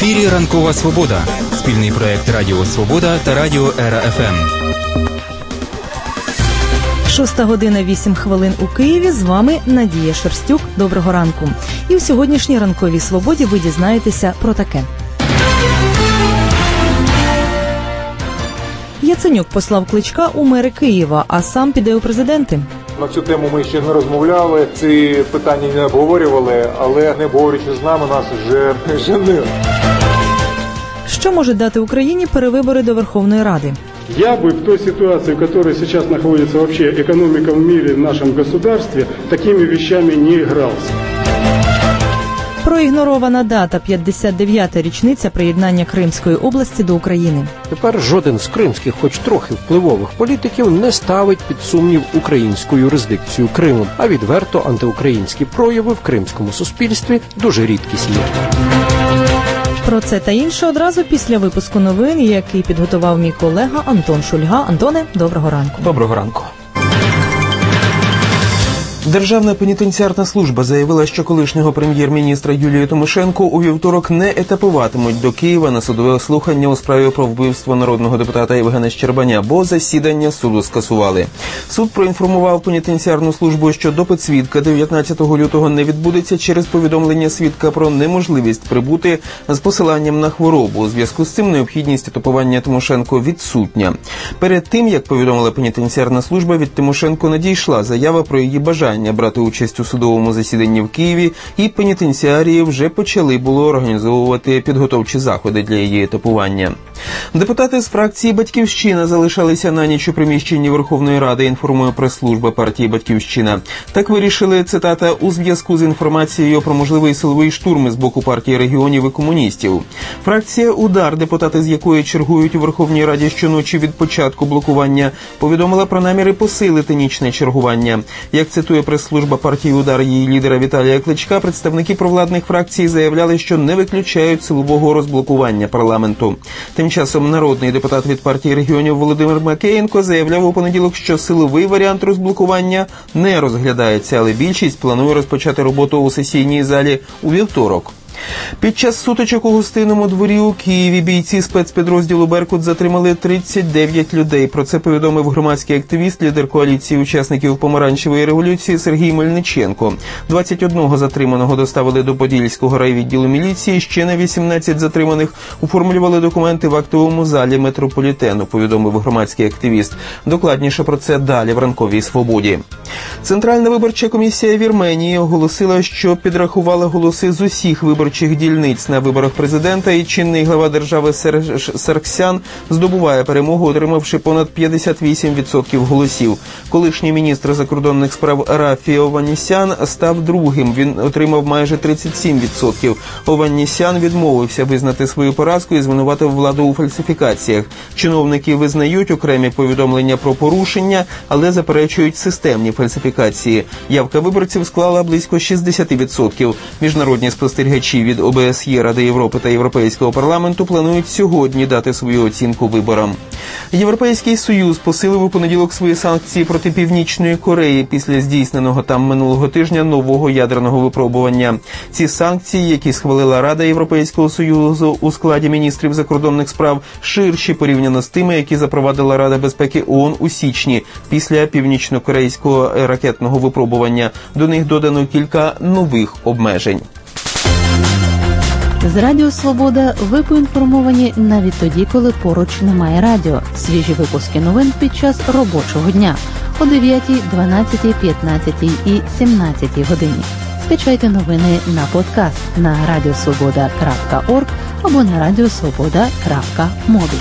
ефірі «Ранкова Свобода» – спільний проєкт Радіо Свобода та Радіо Ера ФМ. 6:08 у Києві. З вами Надія Шерстюк. Доброго ранку. І у сьогоднішній «Ранковій Свободі» ви дізнаєтеся про таке. Яценюк послав Кличка у мери Києва, а сам піде у президенти. На цю тему ми ще не розмовляли, ці питання не обговорювали, але не обговорюючи з нами, нас вже женили. Що можуть дати Україні перевибори до Верховної Ради? Я бы в той ситуации, в которой сейчас находится вообще экономика в мире, в нашем государстве, такими вещами не игрался. Проігнорована дата – 59-та річниця приєднання Кримської області до України. Тепер жоден з кримських, хоч трохи впливових політиків, не ставить під сумнів українську юрисдикцію Криму, а відверто антиукраїнські прояви в кримському суспільстві дуже рідкісні. Про це та інше одразу після випуску новин, який підготував мій колега Антон Шульга. Антоне, доброго ранку. Доброго ранку. Державна пенітенціарна служба заявила, що колишнього прем'єр-міністра Юлію Тимошенко у вівторок не етапуватимуть до Києва на судове слухання у справі про вбивство народного депутата Євгена Щербаня, бо засідання суду скасували. Суд проінформував пенітенціарну службу, що допит свідка 19 лютого не відбудеться через повідомлення свідка про неможливість прибути з посиланням на хворобу. У зв'язку з цим необхідність етапування Тимошенко відсутня. Перед тим, як повідомила пенітенціарна служба, від Тимошенко надійшла заява про її бажання брати участь у судовому засіданні в Києві, і пенітенціарії вже почали було організовувати підготовчі заходи для її етапування. Депутати з фракції «Батьківщина» залишалися на ніч у приміщенні Верховної Ради, інформує прес-служба партії «Батьківщина». Так вирішили, цитата, у зв'язку з інформацією про можливий силовий штурм з боку партії регіонів і комуністів. Фракція «Удар», депутати з якої чергують у Верховній Раді щоночі від початку блокування, повідомила про наміри посилити нічне чергування. Як цитує прес-служба партії «Удар» її лідера Віталія Кличка, представники провладних фракцій заявляли, що не виключають силового розблокування парламенту. Тим часом народний депутат від партії регіонів Володимир Макеєнко заявляв у понеділок, що силовий варіант розблокування не розглядається, але більшість планує розпочати роботу у сесійній залі у вівторок. Під час сутичок у Гостинному дворі у Києві бійці спецпідрозділу «Беркут» затримали 39 людей. Про це повідомив громадський активіст, лідер коаліції учасників помаранчевої революції Сергій Мельниченко. 21 затриманого доставили до Подільського райвідділу міліції, ще на 18 затриманих оформлювали документи в актовому залі метрополітену, повідомив громадський активіст. Докладніше про це далі в «Ранковій Свободі». Центральна виборча комісія Вірменії оголосила, що підрахувала голоси з усіх виборчих дільниць на виборах президента, і чинний глава держави Сарксян здобуває перемогу, отримавши понад 58% голосів. Колишній міністр закордонних справ Рафі Ованнісян став другим. Він отримав майже 37%. Ованнісян відмовився визнати свою поразку і звинуватив владу у фальсифікаціях. Чиновники визнають окремі повідомлення про порушення, але заперечують системні фальсифікації. Явка виборців склала близько 60%. Міжнародні спостерігачі від ОБСЄ, Ради Європи та Європейського парламенту планують сьогодні дати свою оцінку виборам. Європейський Союз посилив у понеділок свої санкції проти Північної Кореї після здійсненого там минулого тижня нового ядерного випробування. Ці санкції, які схвалила Рада Європейського Союзу у складі міністрів закордонних справ, ширші порівняно з тими, які запровадила Рада безпеки ООН у січні після північно-корейського ракетного випробування. До них додано кілька нових обмежень. З Радіо Свобода ви поінформовані навіть тоді, коли поруч немає радіо. Свіжі випуски новин під час робочого дня о 9, 12, 15 і 17 годині. Скачайте новини на подкаст на radiosvoboda.org або на radiosvoboda.mobi.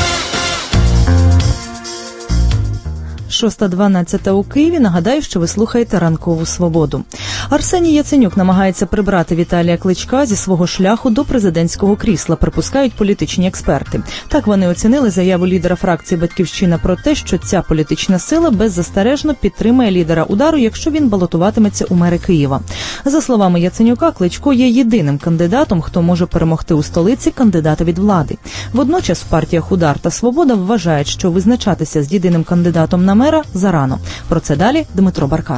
6:12 у Києві. Нагадаю, що ви слухаєте «Ранкову Свободу». Арсеній Яценюк намагається прибрати Віталія Кличка зі свого шляху до президентського крісла, припускають політичні експерти. Так вони оцінили заяву лідера фракції «Батьківщина» про те, що ця політична сила беззастережно підтримає лідера «Удару», якщо він балотуватиметься у мери Києва. За словами Яценюка, Кличко є єдиним кандидатом, хто може перемогти у столиці кандидата від влади. Водночас в партіях «Удар» та «Свобода» вважають, що визначатися з єдиним кандидатом на мера зарано. Про це далі Дмитро Баркар.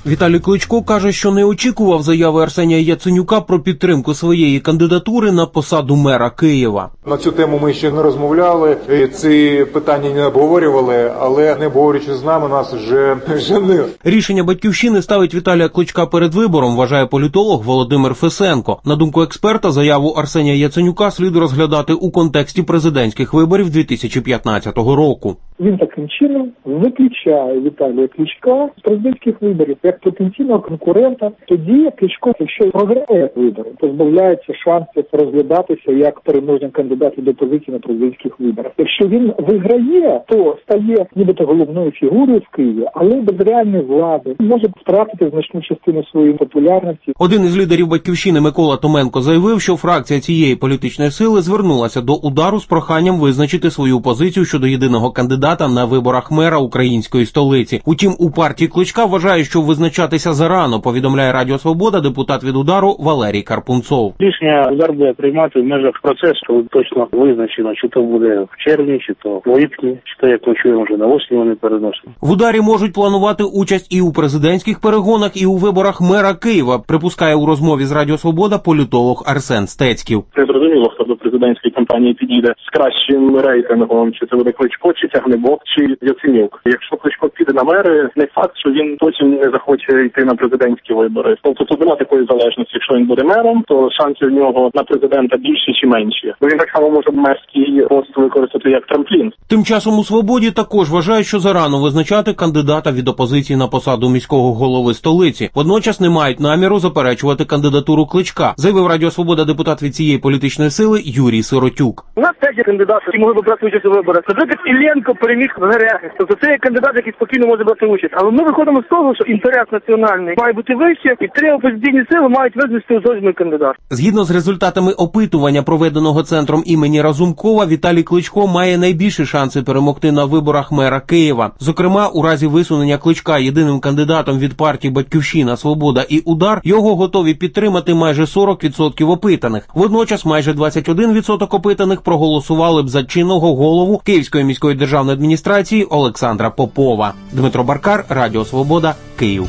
Віталій Кличко каже, що не очікував заяви Арсенія Яценюка про підтримку своєї кандидатури на посаду мера Києва. На цю тему ми ще не розмовляли, ці питання не обговорювали, але не обговорюючи з нами, нас вже женили. Рішення Батьківщини ставить Віталія Кличка перед вибором, вважає політолог Володимир Фесенко. На думку експерта, заяву Арсенія Яценюка слід розглядати у контексті президентських виборів 2015 року. Він таким чином виключає Віталія Кличка з президентських виборів як потенційного конкурента. Тоді Кличко, якщо програє вибори, позбавляється шансів розглядатися як переможний кандидат до позиції на президентських виборах. Якщо він виграє, то стає нібито головною фігурою в Києві, але без реальної влади може втратити значну частину своєї популярності. Один із лідерів Батьківщини Микола Томенко заявив, що фракція цієї політичної сили звернулася до удару з проханням визначити свою позицію щодо єдиного кандидата на виборах мера української столиці. Утім, у партії Кличка вважають, що визначатися зарано, повідомляє Радіо Свобода депутат від удару Валерій Карпунцов. Рішення удар буде приймати в межах процесу, точно визначено, чи то буде в червні, чи то в липні, чи то, як ми чуємо, вже на осінь вони переносять. В ударі можуть планувати участь і у президентських перегонах, і у виборах мера Києва, припускає у розмові з Радіо Свобода політолог Арсен Стецьків. Не зрозуміло, хто до президентської кампанії підійде з кращим рейтингом, чи це буде Кличко, чи Тягнебок, чи Яценюк. Якщо Кличко піде на мери, не факт, що він потім не захоче йти на президентські вибори. Тобто тут немає такої залежності. Якщо він буде мером, то шанси в нього на президента більші чи менші. Бо він так само може мерський пост використати як трамплін. Тим часом у Свободі також вважають, що зарано визначати кандидата від опозиції на посаду міського голови столиці. Водночас не мають наміру заперечувати кандидатуру Кличка, заявив Радіо Свобода депутат від цієї політичної сили Юрій Сиротюк. У нас 5 кандидатів, які могли б брати участь у виборах. Наприклад, Іллєнко переміг в ГРЕХ. Тобто це є кандидат, який спокійно може брати участь. Але ми виходимо з того, що інтерес національний має бути вище, і 3 опозиційні сили мають визначити узгоджений кандидат. Згідно з результатами опитування, проведеного центром імені Разумкова, Віталій Кличко має найбільші шанси перемогти на виборах мера Києва. Зокрема, у разі висунення Кличка єдиним кандидатом від партій Батьківщина, Свобода і Удар, його готові підтримати майже 40% опитаних. Водночас майже 21% опитаних проголосували б за чинного голову Київської міської державної адміністрації Олександра Попова. Дмитро Баркар, Радіо Свобода, Київ.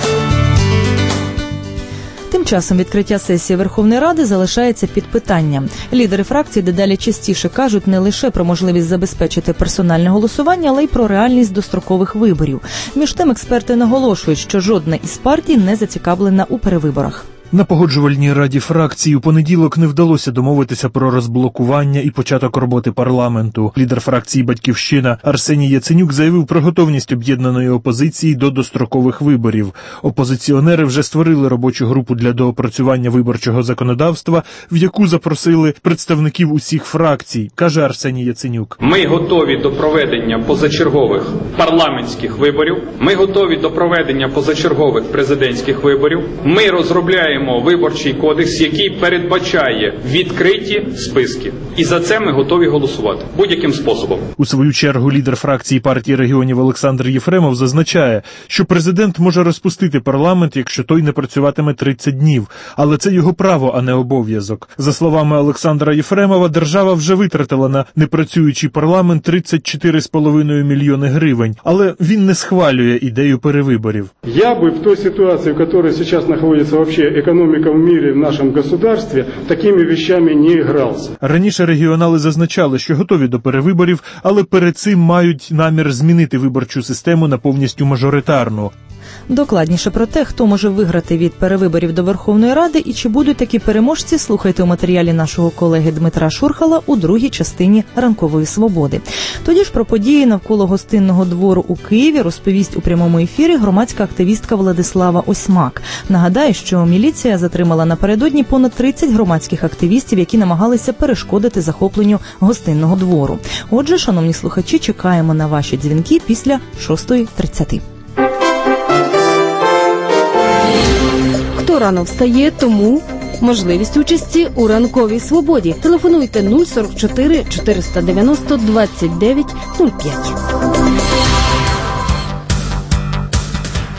Тим часом відкриття сесії Верховної Ради залишається під питанням. Лідери фракцій дедалі частіше кажуть не лише про можливість забезпечити персональне голосування, але й про реальність дострокових виборів. Між тим експерти наголошують, що жодна із партій не зацікавлена у перевиборах. На погоджувальній раді фракції у понеділок не вдалося домовитися про розблокування і початок роботи парламенту. Лідер фракції «Батьківщина» Арсеній Яценюк заявив про готовність об'єднаної опозиції до дострокових виборів. Опозиціонери вже створили робочу групу для доопрацювання виборчого законодавства, в яку запросили представників усіх фракцій, каже Арсеній Яценюк. Ми готові до проведення позачергових парламентських виборів, ми готові до проведення позачергових президентських виборів, ми розробляємо виборчий кодекс, який передбачає відкриті списки. І за це ми готові голосувати будь-яким способом. У свою чергу лідер фракції партії регіонів Олександр Єфремов зазначає, що президент може розпустити парламент, якщо той не працюватиме 30 днів. Але це його право, а не обов'язок. За словами Олександра Єфремова, держава вже витратила на непрацюючий парламент 34,5 мільйони гривень. Але він не схвалює ідею перевиборів. Я би в той ситуації, в якій зараз знаходиться взагалі экономика в мире, в нашем государстве, такими вещами не игрался. Раніше регіонали зазначали, що готові до перевиборів, але перед цим мають намір змінити виборчу систему на повністю мажоритарну. Докладніше про те, хто може виграти від перевиборів до Верховної Ради і чи будуть такі переможці, слухайте у матеріалі нашого колеги Дмитра Шурхала у другій частині «Ранкової свободи». Тоді ж про події навколо Гостинного двору у Києві розповість у прямому ефірі громадська активістка Владислава Осьмак. Нагадаю, що міліція затримала напередодні понад 30 громадських активістів, які намагалися перешкодити захопленню Гостинного двору. Отже, шановні слухачі, чекаємо на ваші дзвінки після 6:30. Хто рано встає, тому можливість участі у «Ранковій свободі». Телефонуйте 044 490 29 05.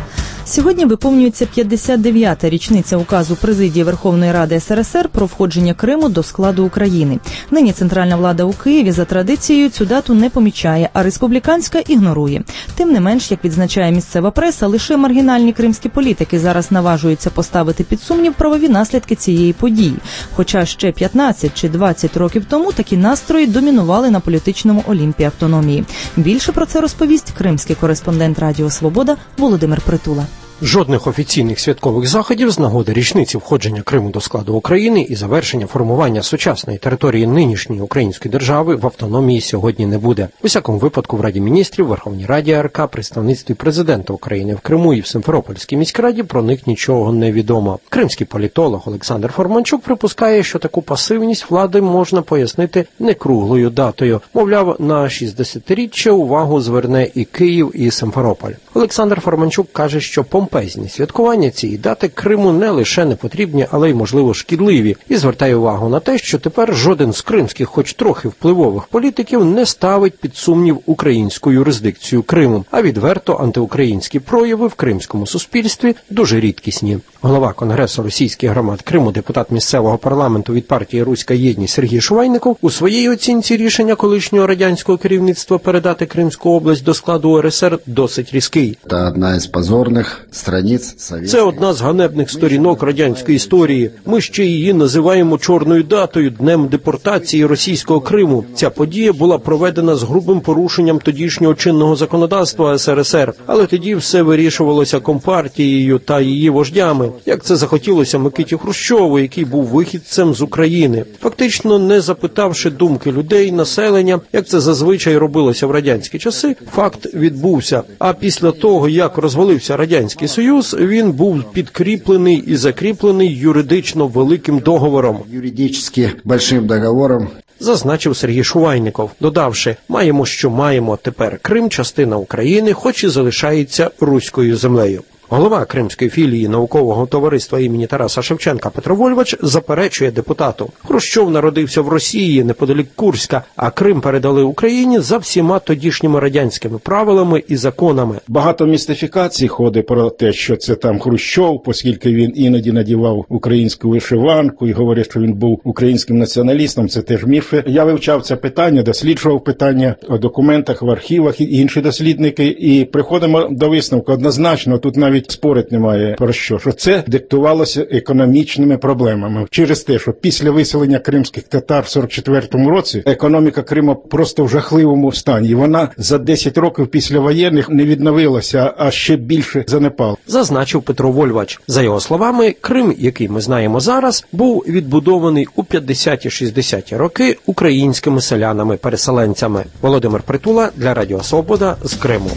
Сьогодні виповнюється 59-та річниця указу Президії Верховної Ради СРСР про входження Криму до складу України. Нині центральна влада у Києві за традицією цю дату не помічає, а республіканська ігнорує. Тим не менш, як відзначає місцева преса, лише маргінальні кримські політики зараз наважуються поставити під сумнів правові наслідки цієї події. Хоча ще 15 чи 20 років тому такі настрої домінували на політичному олімпі автономії. Більше про це розповість кримський кореспондент Радіо Свобода Володимир Притула. Жодних офіційних святкових заходів з нагоди річниці входження Криму до складу України і завершення формування сучасної території нинішньої української держави в автономії сьогодні не буде. У всякому випадку в Раді міністрів, Верховній Раді АРК, представництві президента України в Криму і в Симферопольській міськраді про них нічого не відомо. Кримський політолог Олександр Форманчук припускає, що таку пасивність влади можна пояснити некруглою датою. Мовляв, на 60-річчя увагу зверне і Київ, і Симферополь. Олександр Форманчук каже, що помпезні святкування цієї дати Криму не лише не потрібні, але й, можливо, шкідливі. І звертає увагу на те, що тепер жоден з кримських, хоч трохи впливових політиків, не ставить під сумнів українську юрисдикцію Криму, а відверто антиукраїнські прояви в кримському суспільстві дуже рідкісні. Голова Конгресу російських громад Криму, депутат місцевого парламенту від партії «Руська єдність» Сергій Шувайников у своїй оцінці рішення колишнього радянського керівництва передати Кримську область до складу УРСР досить різкий. Це одна із позорних страниць. Це одна з ганебних сторінок радянської історії. Ми ще її називаємо чорною датою, днем депортації російського Криму. Ця подія була проведена з грубим порушенням тодішнього чинного законодавства СРСР, але тоді все вирішувалося Компартією та її вождями, як це захотілося Микиті Хрущову, який був вихідцем з України. Фактично, не запитавши думки людей, населення, як це зазвичай робилося в радянські часи, факт відбувся. А після того, як розвалився Радянський Союз, він був підкріплений і закріплений юридично великим договором. Юридично великим договором. Зазначив Сергій Шувайников, додавши, маємо, що маємо, тепер Крим – частина України, хоч і залишається руською землею. Голова Кримської філії наукового товариства імені Тараса Шевченка Петро Вольвач заперечує депутату. Хрущов народився в Росії, неподалік Курська, а Крим передали Україні за всіма тодішніми радянськими правилами і законами. Багато містифікацій ходить про те, що це там Хрущов, оскільки він іноді надівав українську вишиванку і говорить, що він був українським націоналістом. Це теж міфи. Я вивчав це питання, досліджував питання у документах, в архівах і інші дослідники, і приходимо до висновку. Однозначно, тут навіть спорить немає про що це диктувалося економічними проблемами. Через те, що після виселення кримських татар в 44-му році економіка Криму просто в жахливому стані. І вона за 10 років після воєнних не відновилася, а ще більше занепала. Зазначив Петро Вольвач. За його словами, Крим, який ми знаємо зараз, був відбудований у 50-60-ті роки українськими селянами-переселенцями. Володимир Притула для Радіо Свобода з Криму.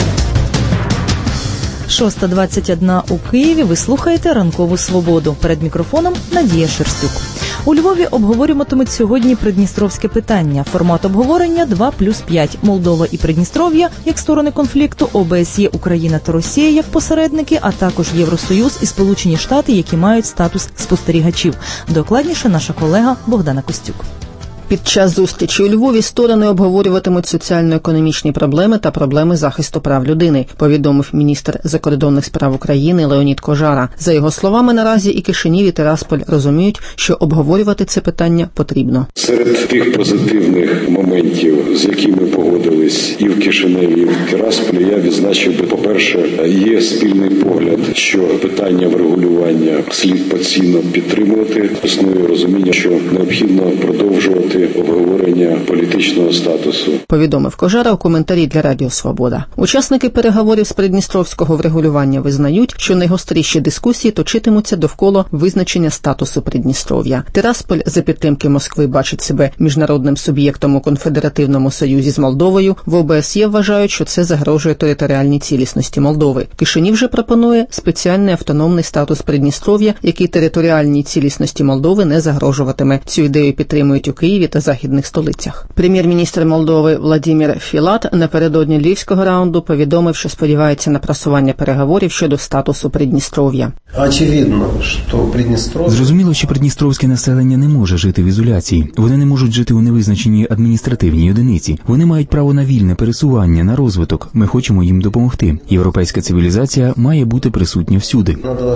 6:21 у Києві. Ви слухаєте «Ранкову свободу». Перед мікрофоном Надія Шерстюк. У Львові обговорюватимуть сьогодні придністровське питання. Формат обговорення 2+5. Молдова і Придністров'я як сторони конфлікту, ОБСЄ, Україна та Росія як посередники, а також Євросоюз і Сполучені Штати, які мають статус спостерігачів. Докладніше наша колега Богдана Костюк. Під час зустрічі у Львові сторони обговорюватимуть соціально-економічні проблеми та проблеми захисту прав людини, повідомив міністр закордонних справ України Леонід Кожара. За його словами, наразі і Кишинів, і Тирасполь розуміють, що обговорювати це питання потрібно. Серед тих позитивних моментів, з якими погодились і в Кишиневі, і в Тирасполі, я відзначив би, по-перше, є спільний погляд, що питання врегулювання слід постійно підтримувати. Існує розуміння, що необхідно продовжувати обговорення політичного статусу. Повідомив Кожара у коментарі для Радіо Свобода. Учасники переговорів з придністровського врегулювання визнають, що найгостріші дискусії точитимуться довкола визначення статусу Придністров'я. Тирасполь за підтримки Москви бачить себе міжнародним суб'єктом у конфедеративному союзі з Молдовою. В ОБСЄ вважають, що це загрожує територіальній цілісності Молдови. Кишинів же пропонує спеціальний автономний статус Придністров'я, який територіальній цілісності Молдови не загрожуватиме. Цю ідею підтримують у Києві та західних столицях. Прем'єр-міністр Молдови Владимир Філат напередодні львівського раунду повідомив, що сподівається на просування переговорів щодо статусу Придністров'я. Зрозуміло, що придністровське населення не може жити в ізоляції. Вони не можуть жити у невизначеній адміністративній одиниці. Вони мають право на вільне пересування, на розвиток. Ми хочемо їм допомогти. Європейська цивілізація має бути присутня всюди.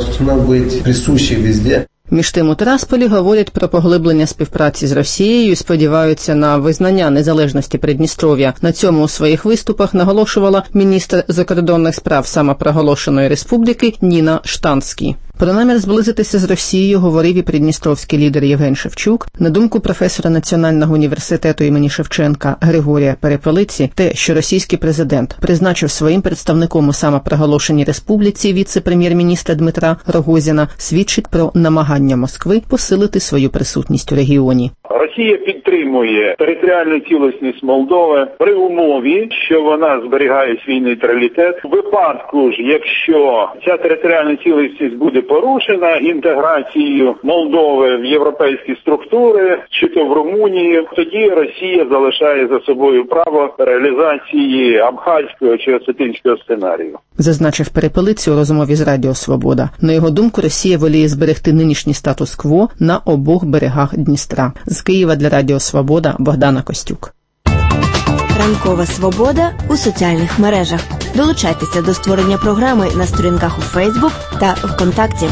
Між тим у Тирасполі говорять про поглиблення співпраці з Росією і сподіваються на визнання незалежності Придністров'я. На цьому у своїх виступах наголошувала міністр закордонних справ самопроголошеної республіки Ніна Штанський. Про намір зблизитися з Росією говорив і придністровський лідер Євген Шевчук. На думку професора Національного університету імені Шевченка Григорія Перепелиці, те, що російський президент призначив своїм представником у самопроголошеній республіці віце-прем'єр-міністра Дмитра Рогозіна, свідчить про намагання Москви посилити свою присутність у регіоні. Росія підтримує територіальну цілісність Молдови при умові, що вона зберігає свій нейтралітет. У випадку ж, якщо ця територіальна цілісність буде порушена інтеграцією Молдови в європейські структури, чи то в Румунії, тоді Росія залишає за собою право реалізації абхазького чи осетинського сценарію. Зазначив Перепелиці у розмові з Радіо Свобода. На його думку, Росія воліє зберегти нинішній статус-кво на обох берегах Дністра. З Києва для Радіо Свобода Богдана Костюк. Ранкова свобода у соціальних мережах. Долучайтеся до створення програми на сторінках у Фейсбук та ВКонтакті.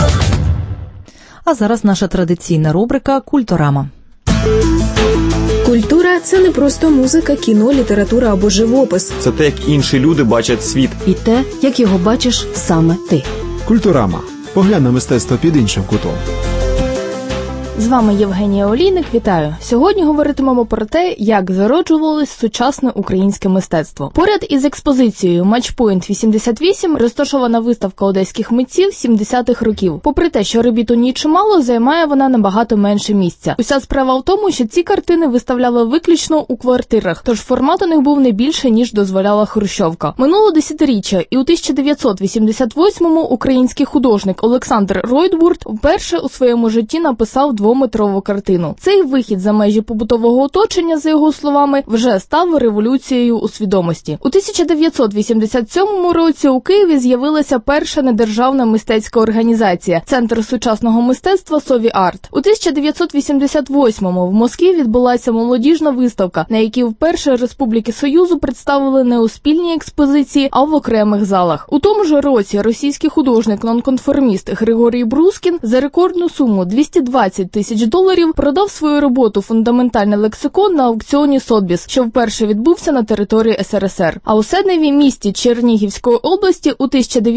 А зараз наша традиційна рубрика «Культурама». Культура – це не просто музика, кіно, література або живопис. Це те, як інші люди бачать світ. І те, як його бачиш саме ти. Культурама. Поглянь на мистецтво під іншим кутом. З вами Євгенія Олійник, вітаю. Сьогодні говоритимемо про те, як зароджувалось сучасне українське мистецтво. Поряд із експозицією «Матчпойнт 88» розташована виставка одеських митців 70-х років. Попри те, що робіт у ній чимало, займає вона набагато менше місця. Уся справа в тому, що ці картини виставляли виключно у квартирах, тож формат у них був не більше, ніж дозволяла хрущовка. Минуло десятиріччя, і у 1988-му український художник Олександр Ройтбурт вперше у своєму житті написав двометрову картину. Цей вихід за межі побутового оточення, за його словами, вже став революцією у свідомості. У 1987 році у Києві з'явилася перша недержавна мистецька організація – Центр сучасного мистецтва «Сові Арт». У 1988-му в Москві відбулася молодіжна виставка, на якій вперше Республіки Союзу представили не у спільній експозиції, а в окремих залах. У тому ж році російський художник-нонконформіст Григорій Брускін за рекордну суму $220 тисяч продав свою роботу «Фундаментальний лексикон» на аукціоні Сотбіс, що вперше відбувся на території СРСР. А у Седневі, місті Чернігівської області, у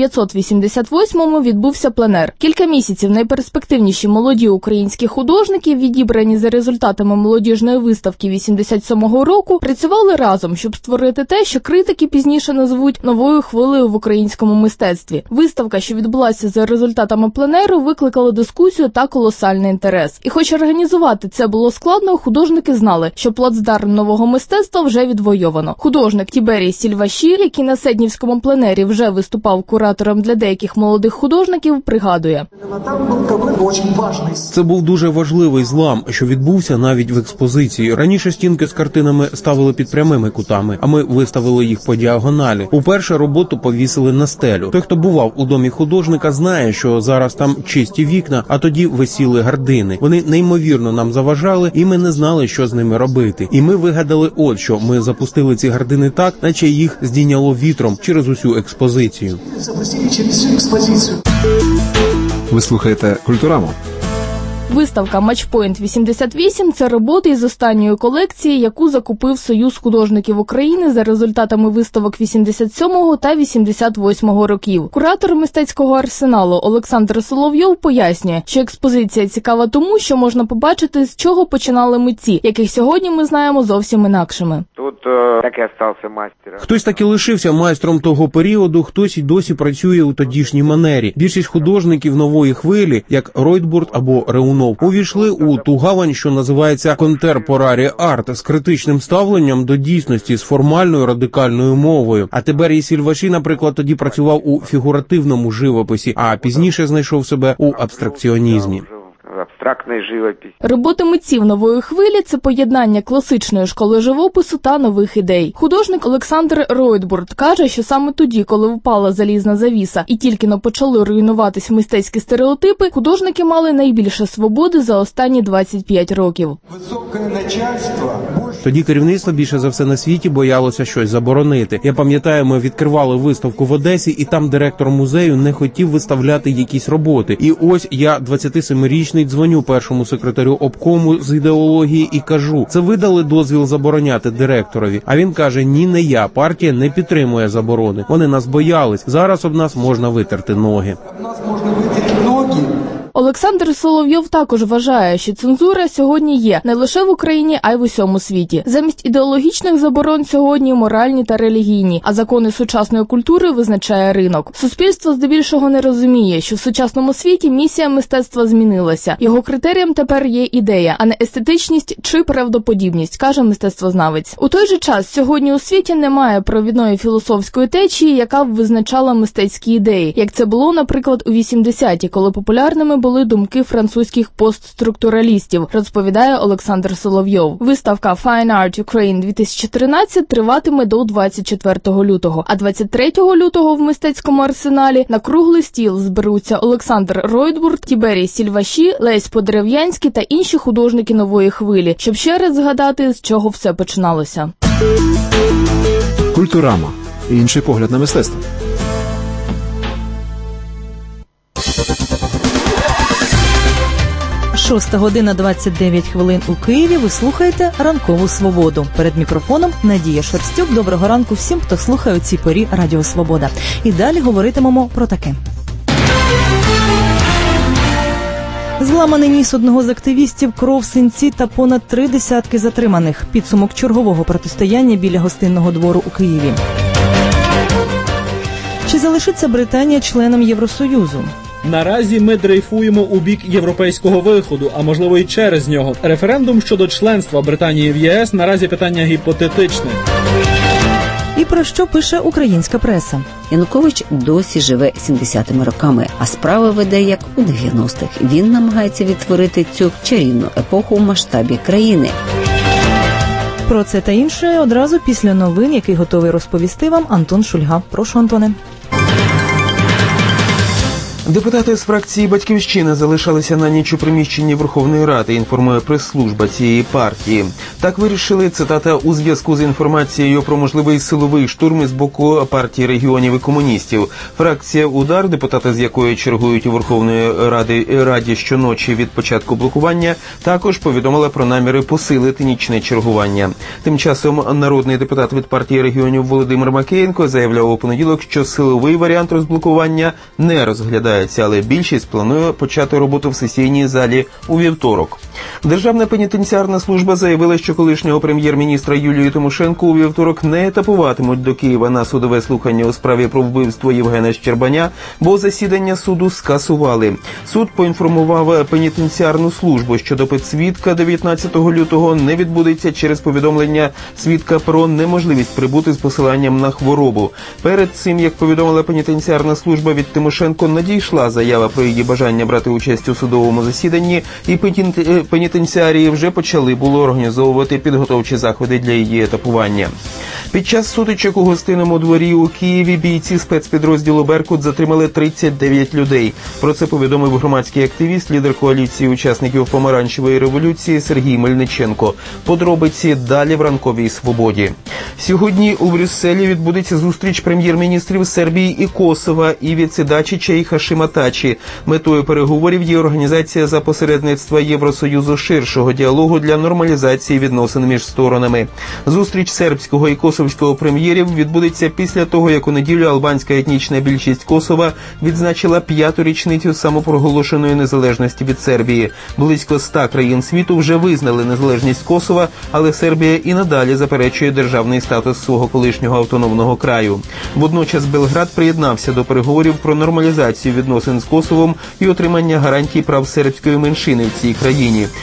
1988-му відбувся пленер. Кілька місяців найперспективніші молоді українські художники, відібрані за результатами молодіжної виставки 87-го року, працювали разом, щоб створити те, що критики пізніше назвуть новою хвилею в українському мистецтві. Виставка, що відбулася за результатами пленеру, викликала дискусію та колосальний інтерес. І хоч організувати це було складно, художники знали, що плацдарм нового мистецтва вже відвойовано. Художник Тіберій Сільваші, який на Седнівському пленері вже виступав куратором для деяких молодих художників, пригадує. Це був дуже важливий злам, що відбувся навіть в експозиції. Раніше стінки з картинами ставили під прямими кутами, а ми виставили їх по діагоналі. Уперше роботу повісили на стелю. Той, хто бував у домі художника, знає, що зараз там чисті вікна, а тоді висіли гардини. Вони неймовірно нам заважали, і ми не знали, що з ними робити. І ми вигадали от що. Ми запустили ці гардини так, наче їх здійняло вітром через усю експозицію. Ви слухаєте «Культураму». Виставка «Матчпойнт 88» – це роботи із останньої колекції, яку закупив Союз художників України за результатами виставок 87-го та 88-го років. Куратор мистецького арсеналу Олександр Соловйов пояснює, що експозиція цікава тому, що можна побачити, з чого починали митці, яких сьогодні ми знаємо зовсім інакшими. Тут так і остався майстером. Хтось так і лишився майстром того періоду, хтось і досі працює у тодішній манері. Більшість художників нової хвилі, як Ройтбурт або Реунов, увійшли у ту гавань, що називається «контерпорарі арт», з критичним ставленням до дійсності, з формальною радикальною мовою. А Тіберій Сільваші, наприклад, тоді працював у фігуративному живописі, а пізніше знайшов себе у абстракціонізмі. абстрактной живописи. Роботи митців нової хвилі – це поєднання класичної школи живопису та нових ідей. Художник Олександр Ройтбурд каже, що саме тоді, коли впала залізна завіса і тільки-но почали руйнуватись мистецькі стереотипи, художники мали найбільше свободи за останні 25 років. Тоді керівництво більше за все на світі боялося щось заборонити. Я пам'ятаю, ми відкривали виставку в Одесі, і там директор музею не хотів виставляти якісь роботи. І ось я, 27-річний, дзвоню першому секретарю обкому з ідеології і кажу, це ви дали дозвіл забороняти директорові? А він каже, ні, не я, партія не підтримує заборони. Вони нас боялись, зараз об нас можна витерти ноги. Олександр Соловйов також вважає, що цензура сьогодні є не лише в Україні, а й в усьому світі. Замість ідеологічних заборон сьогодні моральні та релігійні, а закони сучасної культури визначає ринок. Суспільство здебільшого не розуміє, що в сучасному світі місія мистецтва змінилася. Його критерієм тепер є ідея, а не естетичність чи правдоподібність, каже мистецтвознавець. У той же час сьогодні у світі немає провідної філософської течії, яка б визначала мистецькі ідеї, як це було, наприклад, у 80-ті, коли популярними були думки французьких постструктуралістів, розповідає Олександр Соловйов. Виставка Fine Art Ukraine 2013 триватиме до 24 лютого, а 23 лютого в мистецькому арсеналі на круглий стіл зберуться Олександр Ройтбурд, Тіберій Сільваші, Лесь Подерев'янський та інші художники нової хвилі, щоб ще раз згадати, з чого все починалося. Культурама. Інший погляд на мистецтво. 6:29 у Києві. Ви слухаєте «Ранкову свободу». Перед мікрофоном Надія Шерстюк. Доброго ранку всім, хто слухає у цій порі Радіо Свобода. І далі говоритимемо про таке. Зламаний ніс одного з активістів, кров, синці та понад 3 десятки затриманих. Підсумок чергового протистояння біля Гостинного двору у Києві. Чи залишиться Британія членом Євросоюзу? Наразі ми дрейфуємо у бік європейського виходу, а можливо і через нього. Референдум щодо членства Британії в ЄС наразі питання гіпотетичне. І про що пише українська преса? Янукович досі живе 70-ми роками, а справи веде як у 90-х. Він намагається відтворити цю чарівну епоху в масштабі країни. Про це та інше одразу після новин, який готовий розповісти вам Антон Шульга. Прошу, Антоне. Депутати з фракції «Батьківщина» залишалися на ніч у приміщенні Верховної Ради, інформує прес-служба цієї партії. Так вирішили, цитата, у зв'язку з інформацією про можливий силовий штурм з боку партії регіонів і комуністів. Фракція «Удар», депутати з якої чергують у Верховної Раді щоночі від початку блокування, також повідомила про наміри посилити нічне чергування. Тим часом народний депутат від партії регіонів Володимир Макеєнко заявляв у понеділок, що силовий варіант розблокування не розглядає, але більшість планує почати роботу в сесійній залі у вівторок. Державна пенітенціарна служба заявила, що колишнього прем'єр-міністра Юлію Тимошенко у вівторок не етапуватимуть до Києва на судове слухання у справі про вбивство Євгена Щербаня, бо засідання суду скасували. Суд поінформував пенітенціарну службу, що допит свідка 19 лютого не відбудеться через повідомлення свідка про неможливість прибути з посиланням на хворобу. Перед цим, як повідомила пенітенціарна служба, від Тимошенко надійшла заява про її бажання брати участь у судовому засіданні, і пенітенціарії вже почали було організовувати підготовчі заходи для її етапування. Під час сутичок у Гостинному дворі у Києві бійці спецпідрозділу «Беркут» затримали 39 людей. Про це повідомив громадський активіст, лідер коаліції учасників помаранчевої революції Сергій Мельниченко. Подробиці далі в «Ранковій свободі». Сьогодні у Брюсселі відбудеться зустріч прем'єр-міністрів Сербії і Косова Івіці Дачича і Хашима Тачі. Метою переговорів є організація за посередництва Євросоюзу ширшого діалогу для нормалізації відносин між сторонами. Зустріч сербського і косовського прем'єрів відбудеться після того, як у неділю албанська етнічна більшість Косова відзначила 5-ту річницю самопроголошеної незалежності від Сербії. Близько 100 країн світу вже визнали незалежність Косова, але Сербія і надалі заперечує державний статус свого колишнього автономного краю. Водночас Белград приєднався до переговорів про нормалізацію відносин з Косовом і отримання гарантій прав сербської меншини в цій країні.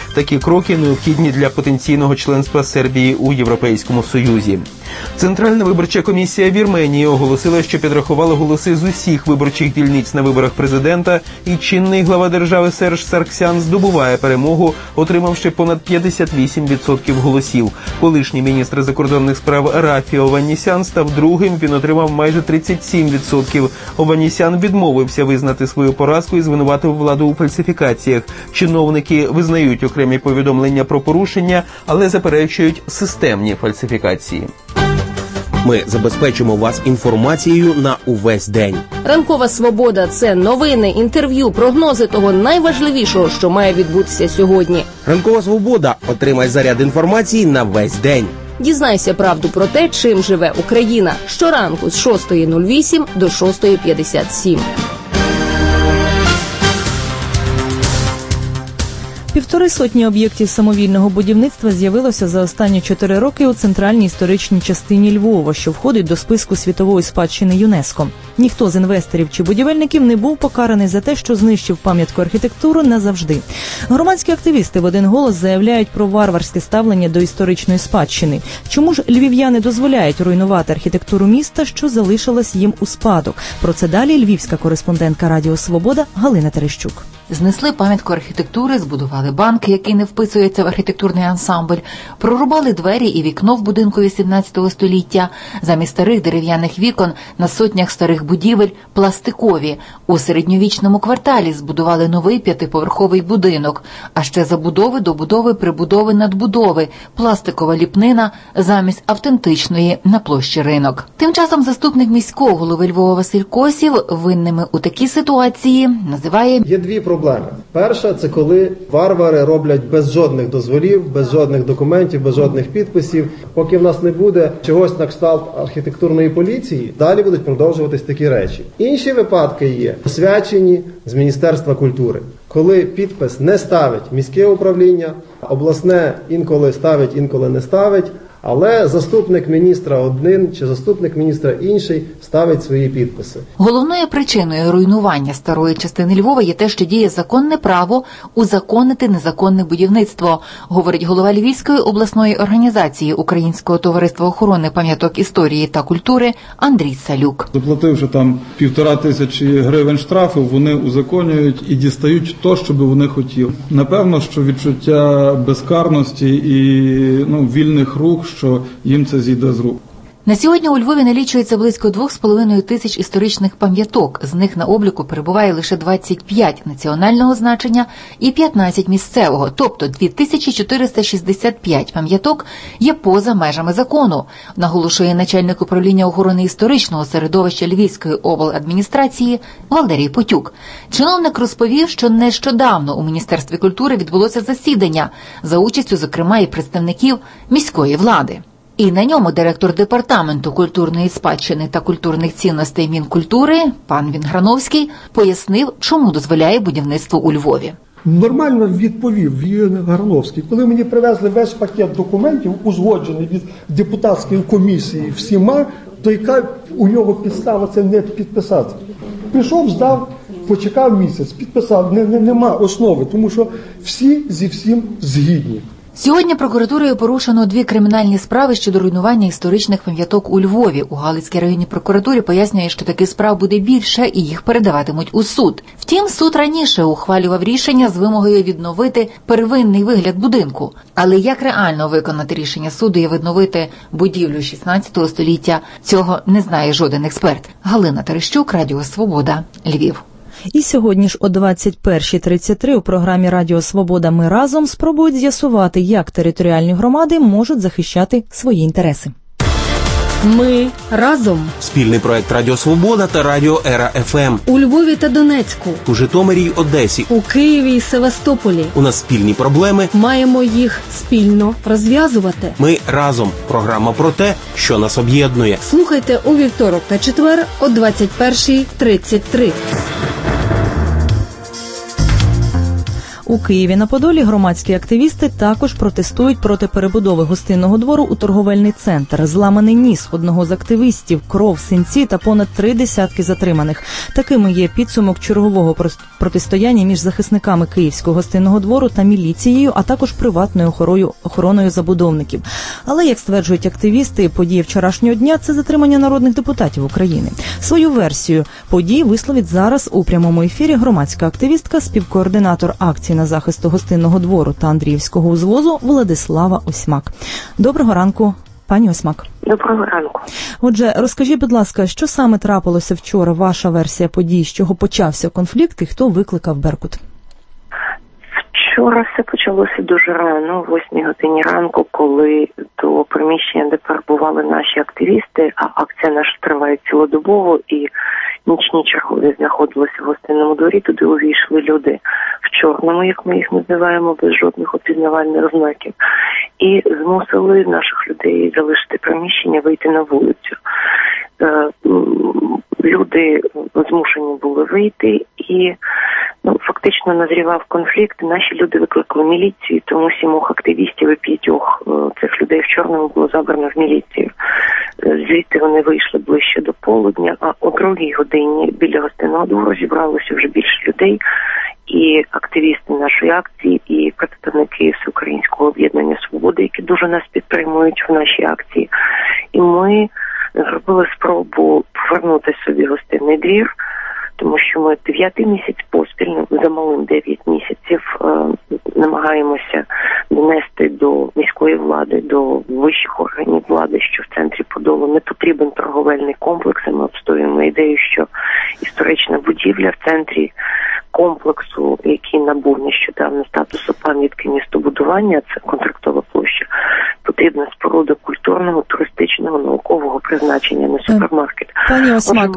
Такі кроки необхідні для потенційного членства Сербії у Європейському Союзі. Центральна виборча комісія Вірменії оголосила, що підрахувала голоси з усіх виборчих дільниць на виборах президента, і чинний глава держави Серж Сарксян здобуває перемогу, отримавши понад 58% голосів. Колишній міністр закордонних справ Рафі Ованісян став другим, він отримав майже 37%. Ованісян відмовився визнати свою поразку і звинуватив владу у фальсифікаціях. Чиновники визнають окремі повідомлення про порушення, але заперечують системні фальсифікації. Ми забезпечимо вас інформацією на увесь день. Ранкова свобода – це новини, інтерв'ю, прогнози того найважливішого, що має відбутися сьогодні. Ранкова свобода – отримай заряд інформації на весь день. Дізнайся правду про те, чим живе Україна. Щоранку з 6:08 до 6:57. 150 об'єктів самовільного будівництва з'явилося за останні 4 роки у центральній історичній частині Львова, що входить до списку світової спадщини ЮНЕСКО. Ніхто з інвесторів чи будівельників не був покараний за те, що знищив пам'ятку архітектури назавжди. Громадські активісти в один голос заявляють про варварське ставлення до історичної спадщини. Чому ж львів'яни дозволяють руйнувати архітектуру міста, що залишилась їм у спадок? Про це далі львівська кореспондентка Радіо Свобода Галина Терещук. Знесли пам'ятку архітектури, збудували банк, який не вписується в архітектурний ансамбль, прорубали двері і вікно в будинку XVIII століття. Замість старих дерев'яних вікон на сотнях старих будівель – пластикові. У середньовічному кварталі збудували новий 5-поверховий будинок. А ще забудови, добудови, прибудови, надбудови – пластикова ліпнина замість автентичної на площі Ринок. Тим часом заступник міського голови Львова Василь Косів винними у такій ситуації називає... Є дві проблеми. Перша – це коли варвари роблять без жодних дозволів, без жодних документів, без жодних підписів. Поки в нас не буде чогось на кшталт архітектурної поліції, далі будуть продовжуватись такі речі. Інші випадки є освячені з Міністерства культури. Коли підпис не ставить міське управління, обласне інколи ставить, інколи не ставить, але заступник міністра один чи заступник міністра інший ставить свої підписи. Головною причиною руйнування старої частини Львова є те, що діє законне право узаконити незаконне будівництво, говорить голова Львівської обласної організації Українського товариства охорони пам'яток історії та культури Андрій Салюк. Заплативши там 1500 гривень штрафу, вони узаконюють і дістають то, що би вони хотіли. Напевно, що відчуття безкарності і вільних рук, що їм це зійде з рук. На сьогодні у Львові налічується близько 2500 історичних пам'яток. З них на обліку перебуває лише 25 національного значення і 15 місцевого, тобто 2465 пам'яток є поза межами закону, наголошує начальник управління охорони історичного середовища Львівської обладміністрації Валерій Потюк. Чиновник розповів, що нещодавно у Міністерстві культури відбулося засідання за участю, зокрема, і представників міської влади. І на ньому директор департаменту культурної спадщини та культурних цінностей Мінкультури пан Вінграновський пояснив, чому дозволяє будівництво у Львові. Нормально відповів Вінграновський. Коли мені привезли весь пакет документів, узгоджений від депутатської комісії всіма, то яка у нього підстава це не підписати? Пішов, здав, почекав місяць, підписав. Нема основи, тому що всі зі всім згідні. Сьогодні прокуратурою порушено 2 кримінальні справи щодо руйнування історичних пам'яток у Львові. У Галицькій районній прокуратурі пояснює, що таких справ буде більше і їх передаватимуть у суд. Втім, суд раніше ухвалював рішення з вимогою відновити первинний вигляд будинку. Але як реально виконати рішення суду і відновити будівлю 16 століття, цього не знає жоден експерт. Галина Терещук, Радіо Свобода, Львів. І сьогодні ж о 21:33 у програмі «Радіо Свобода. Ми разом» спробують з'ясувати, як територіальні громади можуть захищати свої інтереси. Ми разом. Спільний проект Радіо Свобода та Радіо Ера ФМ. У Львові та Донецьку. У Житомирі й Одесі. У Києві і Севастополі. У нас спільні проблеми. Маємо їх спільно розв'язувати. Ми разом. Програма про те, що нас об'єднує. Слухайте у вівторок та четвер о 21:33. У Києві на Подолі громадські активісти також протестують проти перебудови гостинного двору у торговельний центр. Зламаний ніс одного з активістів, кров, синці та понад 3 десятки затриманих. Такими є підсумок чергового протистояння між захисниками Київського гостинного двору та міліцією, а також приватною охороною забудовників. Але, як стверджують активісти, події вчорашнього дня – це затримання народних депутатів України. Свою версію подій висловить зараз у прямому ефірі громадська активістка, співкоординатор акції на захист гостинного двору та Андріївського узвозу Владислава Осьмак. Доброго ранку, пані Осьмак. Доброго ранку. Отже, розкажіть, будь ласка, що саме трапилося вчора, ваша версія подій, з чого почався конфлікт і хто викликав Беркут? Вчора все почалося дуже рано, о 8 годині ранку, коли до приміщення, де перебували наші активісти, а акція наша триває цілодобово, і нічні чергові знаходилися в гостинному дворі, туди увійшли люди в чорному, як ми їх називаємо, без жодних опізнавальних знаків, і змусили наших людей залишити приміщення, вийти на вулицю. Люди змушені були вийти і фактично назрівав конфлікт. Наші люди викликали міліцію, тому 7 активістів і 5 цих людей в чорному було забрано в міліцію. Звідти вони вийшли ближче до полудня, а о 2-й годині біля гостинного двору зібралося вже більше людей, і активісти нашої акції, і представники Всеукраїнського об'єднання «Свобода», які дуже нас підтримують в нашій акції. І ми зробили спробу повернути собі гостинний двір, тому що ми 9-й місяць поспіль, за малим 9 місяців, намагаємося донести до міської влади, до вищих органів влади, що в центрі Подолу не потрібен торговельний комплекс, і ми обстоюємо ідею, що історична будівля в центрі комплексу, який набув нещодавно статусу пам'ятки містобудування, це Контрактова площа, потрібна споруда культурного, туристичного, наукового призначення, не супермаркет. Пані Осьмак,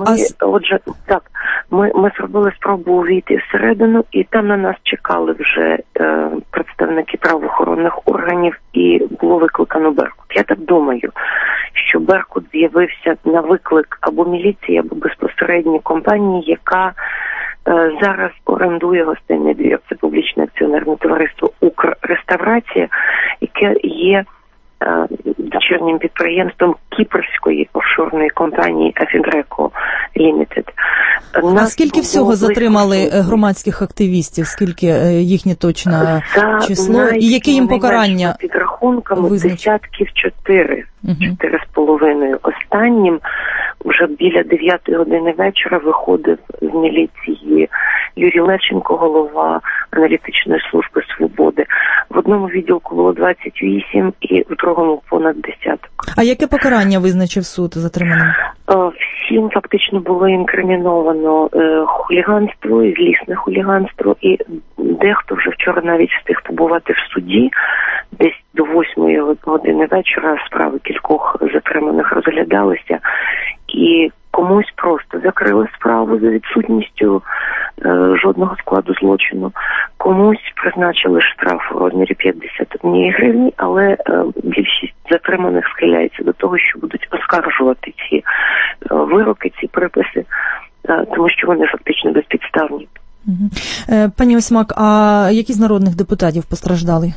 ми зробили спробу увійти всередину, і там на нас чекали вже представники правоохоронних органів, і було викликано Беркут. Я так думаю, що Беркут з'явився на виклик або міліції, або безпосередньо компанії, яка зараз орендує гостинний двір. Це публічне акціонерне товариство «Укрреставрація», яке є дочірнім підприємством кіпрської офшорної компанії «Афігреко Лімітед». А скільки всього затримали громадських активістів? Скільки їхнє точне число? І яке їм покарання? Підрахунками десятків 4. 4,5. Останнім вже біля 9 години вечора виходив з міліції Юрій Левченко, голова аналітичної служби «Свободи». В одному відділку було 28 і в другому понад 10. А яке покарання визначив суд затриманим? Всім фактично було інкриміновано хуліганство і злісне хуліганство, і дехто вже вчора навіть встиг побувати в суді. Десь до 8 години вечора справи кількох затриманих розглядалися, і комусь просто закрили справу за відсутністю жодного складу злочину, комусь призначили штраф у розмірі 51 гривні, але більшість затриманих схиляється до того, що будуть оскаржувати ці вироки, ці приписи, тому що вони фактично безпідставні. Пані Осьмак, а які з народних депутатів постраждали?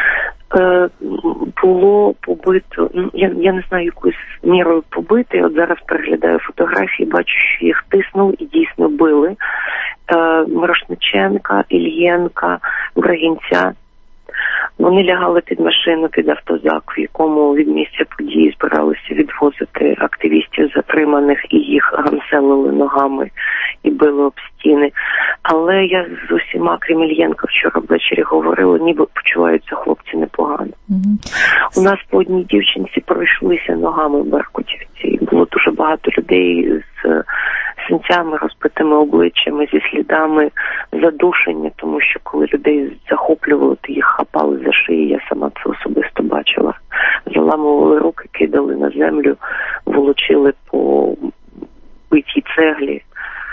Було побито, я не знаю, якоюсь мірою побити. От зараз переглядаю фотографії, бачу, що їх тиснули і дійсно били. Мирошниченка, Ільєнка, Брагінця. Вони лягали під машину, під автозак, в якому від місця події збиралися відвозити активістів затриманих, і їх гамселили ногами і били об стіни. Але я з усіма, крім Ільєнка, вчора ввечері говорила, ніби почуваються хлопці непогано. У нас по одній дівчинці пройшлися ногами беркутівці. Було дуже багато людей з синцями, розбитими обличчями, зі слідами задушення, тому що коли людей захоплювали, то їх хапали за шиї, я сама це особисто бачила. Заламували руки, кидали на землю, волочили по битій цеглі.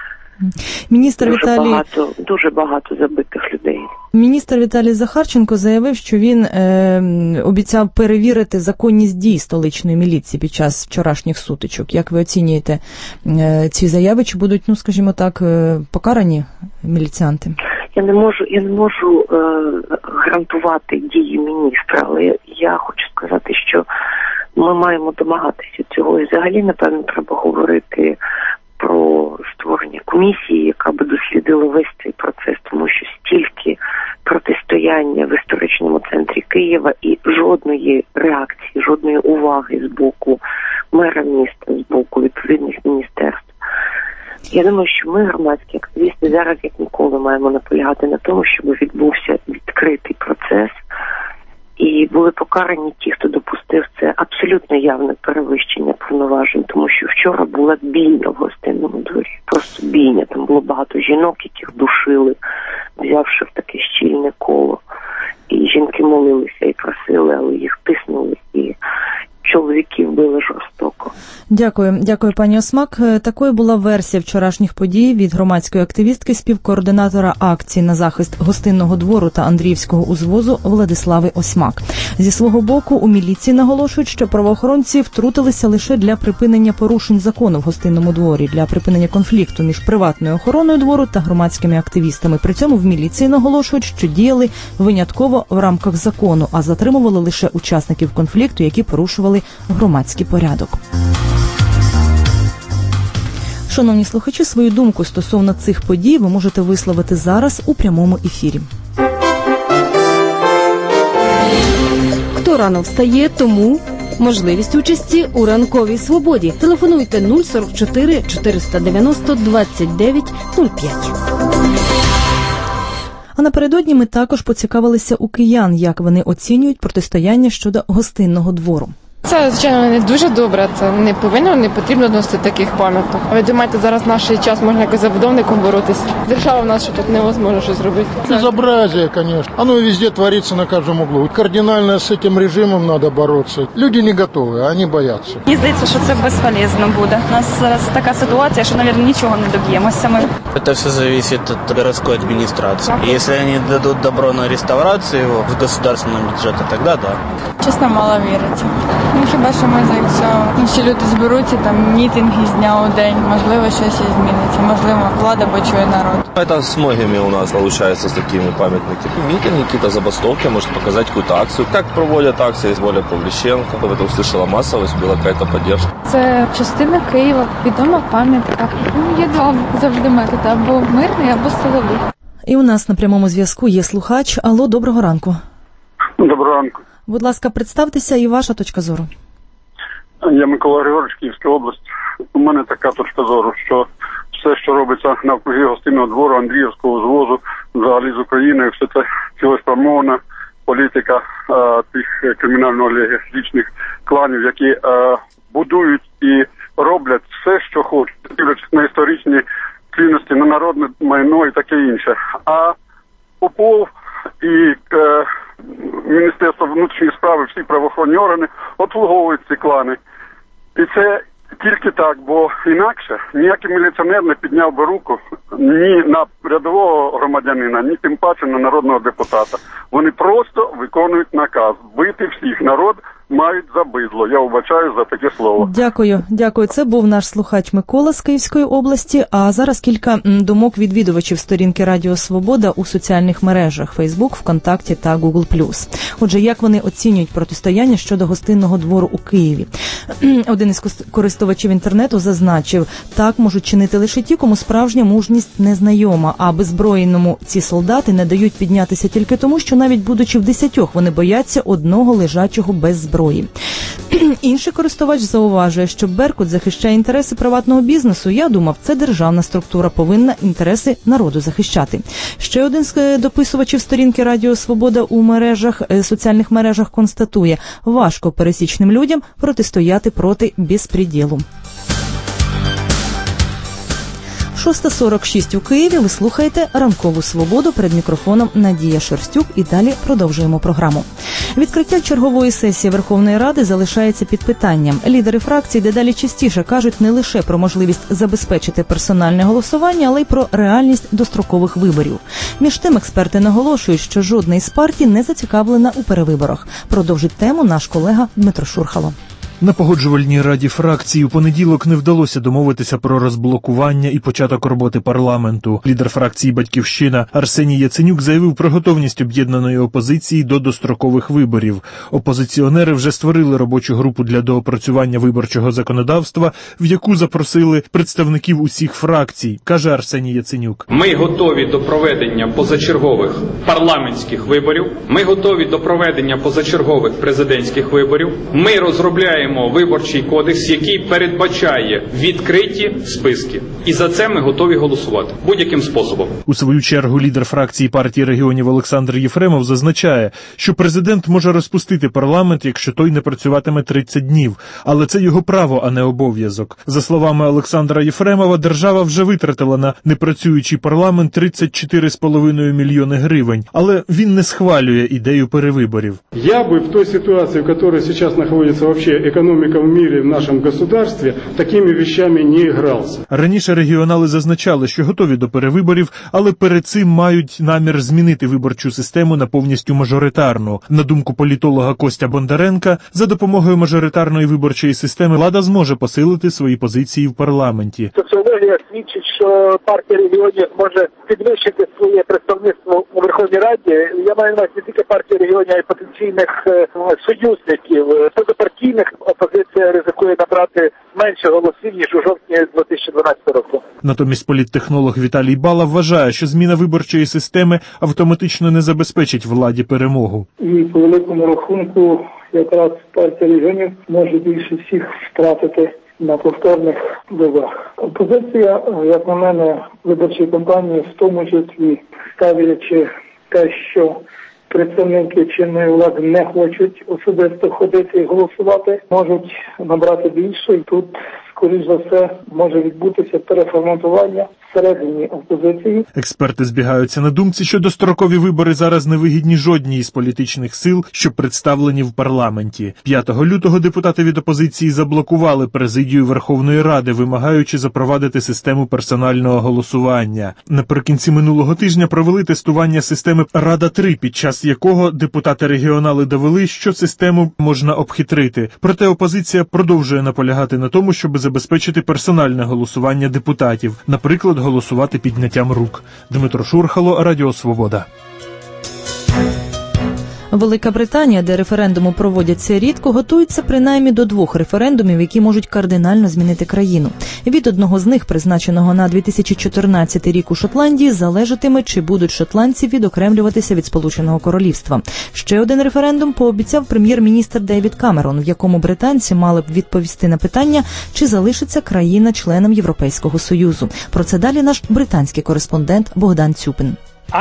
Дуже багато забитих людей. Міністр Віталій Захарченко заявив, що він обіцяв перевірити законність дій столичної міліції під час вчорашніх сутичок. Як ви оцінюєте ці заяви? Чи будуть, скажімо так, покарані міліціанти? Я не можу гарантувати дії міністра, але я хочу сказати, що ми маємо домагатися цього. І взагалі, напевно, треба говорити про створення комісії, яка би дослідила весь цей процес, тому що стільки протистояння в історичному центрі Києва і жодної реакції, жодної уваги з боку мера міста, з боку відповідних міністерств. Я думаю, що ми, громадські активісти, зараз як ніколи маємо наполягати на тому, щоб відбувся відкритий процес і були покарані ті, хто допустив це абсолютно явне перевищення повноважень, тому що вчора була бійня в Гостинному дворі, просто бійня. Там було багато жінок, яких душили, взявши в таке щільне коло. І жінки молилися і просили, але їх тиснули, і чоловіків били жорстоко. Дякую, пані Осмак. Такою була версія вчорашніх подій від громадської активістки, співкоординатора акції на захист Гостинного двору та Андріївського узвозу Владислави Осьмак. Зі свого боку, у міліції наголошують, що правоохоронці втрутилися лише для припинення порушень закону в Гостинному дворі, для припинення конфлікту між приватною охороною двору та громадськими активістами. При цьому в міліції наголошують, що діяли винятково в рамках закону, а затримували лише учасників конфлікту, які порушували громадський порядок. Шановні слухачі, свою думку стосовно цих подій ви можете висловити зараз у прямому ефірі. Хто рано встає, тому можливість участі у ранковій свободі. Телефонуйте 044 490 29 05. А напередодні ми також поцікавилися у киян, як вони оцінюють протистояння щодо Гостинного двору. Це, звичайно, не дуже добре, це не потрібно носити таких пам'яток. А ви думаєте, зараз в наш час можна якось забудовником боротися? Держава в нас, що тут невозможно щось зробити. Безобразие, конечно. Оно везде творится на каждом углу. Кардинально с этим режимом надо бороться. Люди не готовы, они боятся. Мені здається, що це безполезно буде. У нас зараз така ситуація, що, мабуть, нічого не доб'ємося ми. Это все зависит от городской администрации. Если они дадут добро на реставрацию его с государственного бюджета, тогда да. Чесно, мало віриться. Хіба що ми, якщо інші люди зберуться, там мітинги з дня у день, можливо, щось і зміниться, можливо, влада почує народ. Это с многими у нас получается с такими памятниками. Митинги, какие-то забастовки, может показать какую-то акцию. Как проводят акции с Оля Павліченко. В этом услышала массовость, была какая-то поддержка. Це частина Києва, відома пам'ятка. Є два завжди методи, або мирний, або силовий. І у нас на прямому зв'язку є слухач. Алло, доброго ранку. Доброго ранку. Будь ласка, представтеся і ваша точка зору. Я Микола Григорович, Київська область. У мене така точка зору, що все, що робиться навкруги Гостинного двору, Андріївського узвозу, взагалі з Україною, все це цілеспрямована політика тих кримінально-олігархічних кланів, які будують і роблять все, що хочуть, дивлячись на історичні цінності, на народне майно і таке інше. А Попов і Міністерство внутрішніх справ, всі правоохоронні органи обслуговують ці клани. І це тільки так, бо інакше ніякий міліціонер не підняв би руку ні на рядового громадянина, ні тим паче на народного депутата. Вони просто виконують наказ бити всіх. Народ мають за бидло. Я вибачаю за таке слово. Дякую. Це був наш слухач Микола з Київської області. А зараз кілька думок відвідувачів сторінки Радіо Свобода у соціальних мережах Facebook, ВКонтакті та Google+. Отже, як вони оцінюють протистояння щодо Гостинного двору у Києві? Один із користувачів інтернету зазначив, так можуть чинити лише ті, кому справжня мужність незнайома, а беззброєному ці солдати не дають піднятися тільки тому, що навіть будучи в 10, вони бояться одного лежачого без зброї. Інший користувач зауважує, що Беркут захищає інтереси приватного бізнесу. Я думав, це державна структура повинна інтереси народу захищати. Ще один з дописувачів сторінки Радіо Свобода у соціальних мережах констатує, важко пересічним людям протистояти проти безпреділу. 6:46 у Києві. Ви слухаєте «Ранкову свободу», перед мікрофоном Надія Шерстюк, і далі продовжуємо програму. Відкриття чергової сесії Верховної Ради залишається під питанням. Лідери фракцій дедалі частіше кажуть не лише про можливість забезпечити персональне голосування, але й про реальність дострокових виборів. Між тим, експерти наголошують, що жодна із партій не зацікавлена у перевиборах. Продовжить тему наш колега Дмитро Шурхало. На погоджувальній раді фракції у понеділок не вдалося домовитися про розблокування і початок роботи парламенту. Лідер фракції «Батьківщина» Арсеній Яценюк заявив про готовність об'єднаної опозиції до дострокових виборів. Опозиціонери вже створили робочу групу для доопрацювання виборчого законодавства, в яку запросили представників усіх фракцій, каже Арсеній Яценюк. Ми готові до проведення позачергових парламентських виборів. Ми готові до проведення позачергових президентських виборів. Ми розробляємо виборчий кодекс, який передбачає відкриті списки. І за це ми готові голосувати будь-яким способом. У свою чергу лідер фракції партії регіонів Олександр Єфремов зазначає, що президент може розпустити парламент, якщо той не працюватиме 30 днів. Але це його право, а не обов'язок. За словами Олександра Єфремова, держава вже витратила на непрацюючий парламент 34,5 мільйони гривень. Але він не схвалює ідею перевиборів. Я би в той ситуації, в якій зараз знаходиться вообще экономика в мире, в нашем государстве, такими вещами не игрался. Раніше регіонали зазначали, що готові до перевиборів, але перед цим мають намір змінити виборчу систему на повністю мажоритарну. На думку політолога Костя Бондаренка, за допомогою мажоритарної виборчої системи влада зможе посилити свої позиції в парламенті. Соціологія свідчить, що партія регіонів може підвищити своє представництво у Верховній Раді. Я маю на увазі не тільки партія регіонів, а й потенційних союзників. Позапартійних опозиція ризикує набрати менше голосів, ніж у жовтні 2012 року. Натомість політтехнолог Віталій Бала вважає, що зміна виборчої системи автоматично не забезпечить владі перемогу. І по великому рахунку якраз партія регіонів може більше всіх втратити на повторних виборах. Опозиція, як на мене, виборчої кампанії, в тому числі ставлячи те, що представники чинної влади не хочуть особисто ходити і голосувати, можуть набрати більше, і тут, скоріш за все, може відбутися переформатування всередині опозиції. Експерти збігаються на думці, що дострокові вибори зараз не вигідні жодній із політичних сил, що представлені в парламенті. 5 лютого депутати від опозиції заблокували президію Верховної Ради, вимагаючи запровадити систему персонального голосування. Наприкінці минулого тижня провели тестування системи Рада-3, під час якого депутати-регіонали довели, що систему можна обхитрити. Проте опозиція продовжує наполягати на тому, щоб забезпечити персональне голосування депутатів. Наприклад, голосувати підняттям рук. Дмитро Шурхало, Радіо Свобода. Велика Британія, де референдуми проводяться рідко, готується принаймні до 2 референдумів, які можуть кардинально змінити країну. Від одного з них, призначеного на 2014 рік у Шотландії, залежатиме, чи будуть шотландці відокремлюватися від Сполученого Королівства. Ще один референдум пообіцяв прем'єр-міністр Девід Камерон, в якому британці мали б відповісти на питання, чи залишиться країна членом Європейського Союзу. Про це далі наш британський кореспондент Богдан Цюпин.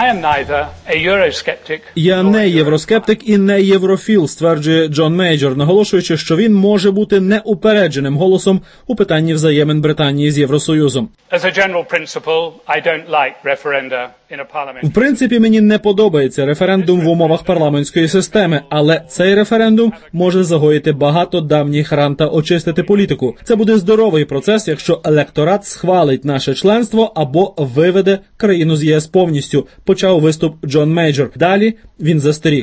Я не євроскептик і не єврофіл, стверджує Джон Мейджор, наголошуючи, що він може бути неупередженим голосом у питанні взаємин Британії з Євросоюзом. В принципі, мені не подобається референдум в умовах парламентської системи, але цей референдум може загоїти багато давніх ран та очистити політику. Це буде здоровий процес, якщо електорат схвалить наше членство або виведе країну з ЄС повністю, почав виступ Джон Мейджор. Далі він застеріг.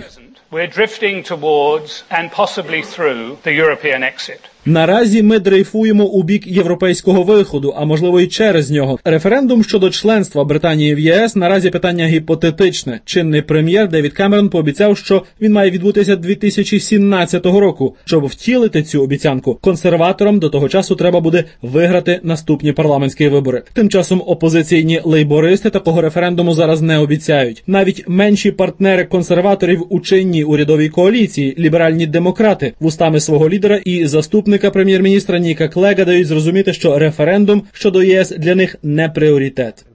Наразі ми дрейфуємо у бік європейського виходу, а можливо і через нього. Референдум щодо членства Британії в ЄС наразі питання гіпотетичне. Чинний прем'єр Девід Камерон пообіцяв, що він має відбутися 2017 року. Щоб втілити цю обіцянку, консерваторам до того часу треба буде виграти наступні парламентські вибори. Тим часом опозиційні лейбористи такого референдуму зараз не обіцяють. Навіть менші партнери консерваторів у чинній урядовій коаліції, ліберальні демократи, вустами свого лідера і заступника прем'єр-міністра Ніка Клега дають зрозуміти, що референдум щодо ЄС для них не пріоритет.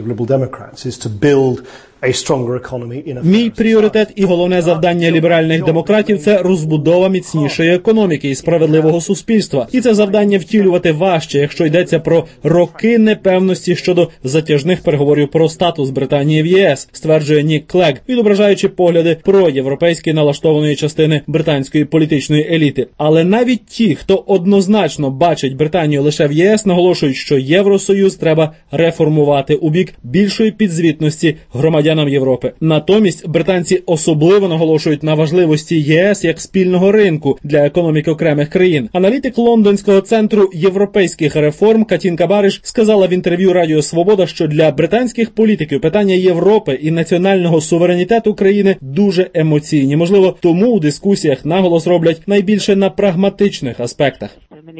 Мій пріоритет і головне завдання ліберальних демократів – це розбудова міцнішої економіки і справедливого суспільства. І це завдання втілювати важче, якщо йдеться про роки непевності щодо затяжних переговорів про статус Британії в ЄС, стверджує Нік Клег, відображаючи погляди проєвропейськи налаштованої частини британської політичної еліти. Але навіть ті, хто однозначно бачить Британію лише в ЄС, наголошують, що Євросоюз треба реформувати у бік більшої підзвітності громадян громадянам Європи. Натомість британці особливо наголошують на важливості ЄС як спільного ринку для економіки окремих країн. Аналітик Лондонського центру європейських реформ Катінка Бариш сказала в інтерв'ю Радіо Свобода, що для британських політиків питання Європи і національного суверенітету країни дуже емоційні. Можливо, тому у дискусіях наголос роблять найбільше на прагматичних аспектах.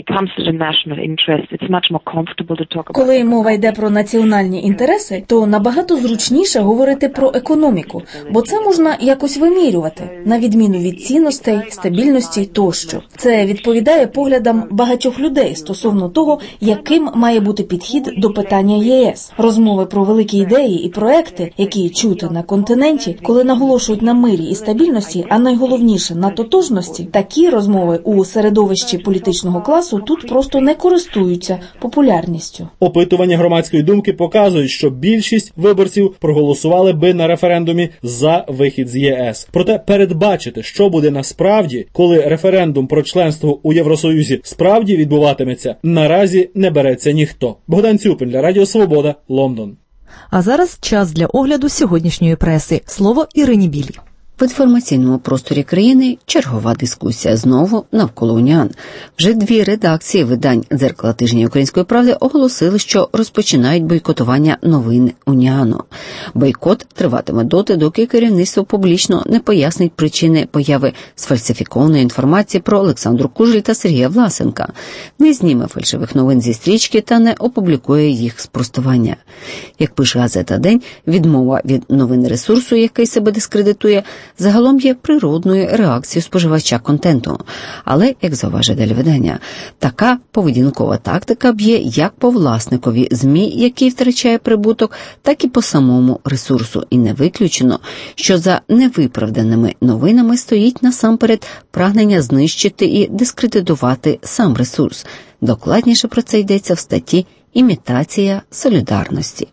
Коли мова йде про національні інтереси, то набагато зручніше говорити про економіку, бо це можна якось вимірювати, на відміну від цінностей, стабільності тощо. Це відповідає поглядам багатьох людей стосовно того, яким має бути підхід до питання ЄС. Розмови про великі ідеї і проекти, які чути на континенті, коли наголошують на мирі і стабільності, а найголовніше на тотожності, такі розмови у середовищі політичного класу тут просто не користуються популярністю. Опитування громадської думки показують, що більшість виборців проголосували би на референдумі за вихід з ЄС. Проте передбачити, що буде насправді, коли референдум про членство у Євросоюзі справді відбуватиметься, наразі не береться ніхто. Богдан Цюпин для Радіо Свобода, Лондон. А зараз час для огляду сьогоднішньої преси. Слово Ірині Білій. В інформаційному просторі країни чергова дискусія знову навколо уніан. Вже 2 редакції видань «Дзеркала тижня Української правди» оголосили, що розпочинають бойкотування новин уніану. Бойкот триватиме доти, доки керівництво публічно не пояснить причини появи сфальсифікованої інформації про Олександру Кужель та Сергія Власенка, не зніме фальшивих новин зі стрічки та не опублікує їх спростування. Як пише газета «День», відмова від новин ресурсу, який себе дискредитує, загалом є природною реакцією споживача контенту. Але, як зауважує далі видання, така поведінкова тактика б'є як по власникові ЗМІ, який втрачає прибуток, так і по самому ресурсу. І не виключено, що за невиправданими новинами стоїть насамперед прагнення знищити і дискредитувати сам ресурс. Докладніше про це йдеться в статті «Імітація солідарності».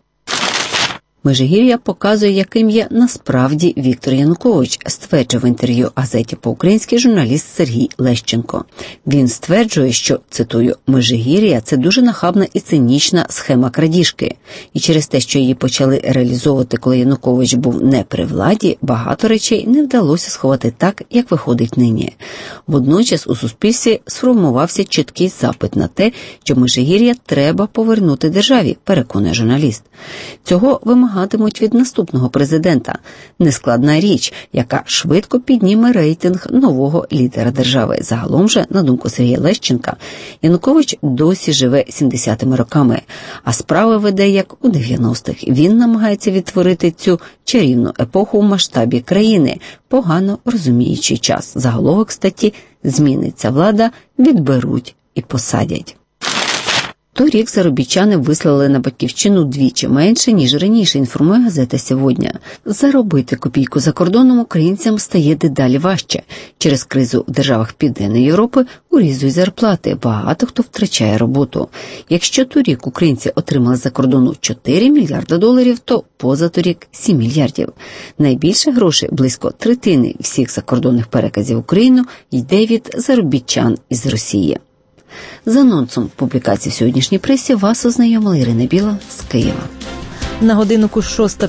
Межигір'я показує, яким є насправді Віктор Янукович, стверджує в інтерв'ю газеті по-українськи журналіст Сергій Лещенко. Він стверджує, що, цитую, «Межигір'я – це дуже нахабна і цинічна схема крадіжки. І через те, що її почали реалізовувати, коли Янукович був не при владі, багато речей не вдалося сховати так, як виходить нині». Водночас у суспільстві сформувався чіткий запит на те, що Межигір'я треба повернути державі, переконує журналіст. Цього вимагатимуть від наступного президента. Нескладна річ, яка швидко підніме рейтинг нового лідера держави. Загалом же, на думку Сергія Лещенка, Янукович досі живе 70-ми роками, а справи веде як у 90-х. Він намагається відтворити цю чарівну епоху в масштабі країни, погано розуміючи час. Заголовок статті «Зміниться влада, відберуть і посадять». Торік заробітчани вислали на батьківщину двічі менше, ніж раніше, інформує газета «Сьогодні». Заробити копійку за кордоном українцям стає дедалі важче. Через кризу в державах Південної Європи урізують зарплати, багато хто втрачає роботу. Якщо торік українці отримали за кордону $4 мільярди, то позаторік – 7 мільярдів. Найбільше грошей, близько третини всіх закордонних переказів в Україну, йде від заробітчан із Росії. З анонсом публікації в сьогоднішній пресі вас ознайомила Ірина Біла з Києва. На годиннику